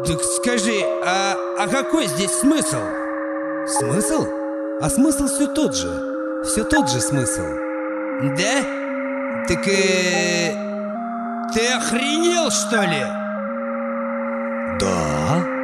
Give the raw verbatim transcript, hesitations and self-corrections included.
Так скажи, а, а какой здесь смысл? Смысл? А смысл все тот же. Все тот же смысл. Да? Так э, ты охренел, что ли? Да.